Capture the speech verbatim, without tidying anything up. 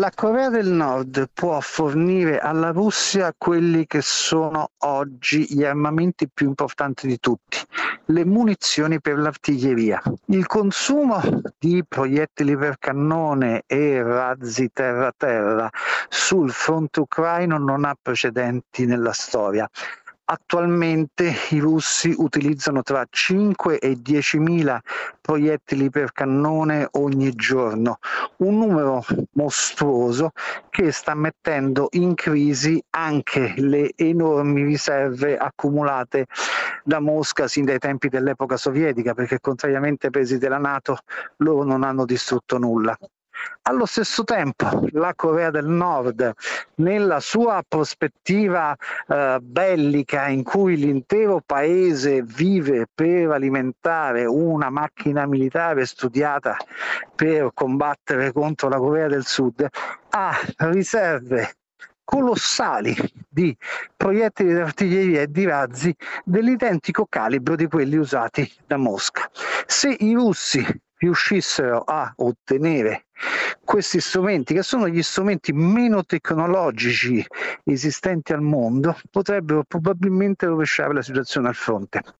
La Corea del Nord può fornire alla Russia quelli che sono oggi gli armamenti più importanti di tutti, le munizioni per l'artiglieria. Il consumo di proiettili per cannone e razzi terra-terra sul fronte ucraino non ha precedenti nella storia. Attualmente i russi utilizzano tra cinque e diecimila proiettili per cannone ogni giorno, un numero mostruoso che sta mettendo in crisi anche le enormi riserve accumulate da Mosca sin dai tempi dell'epoca sovietica, perché contrariamente ai paesi della NATO loro non hanno distrutto nulla. Allo stesso tempo la Corea del Nord, nella sua prospettiva eh, bellica in cui l'intero paese vive per alimentare una macchina militare studiata per combattere contro la Corea del Sud, ha riserve colossali di proiettili d'artiglieria e di razzi dell'identico calibro di quelli usati da Mosca. Se i russi riuscissero a ottenere questi strumenti, che sono gli strumenti meno tecnologici esistenti al mondo, potrebbero probabilmente rovesciare la situazione al fronte.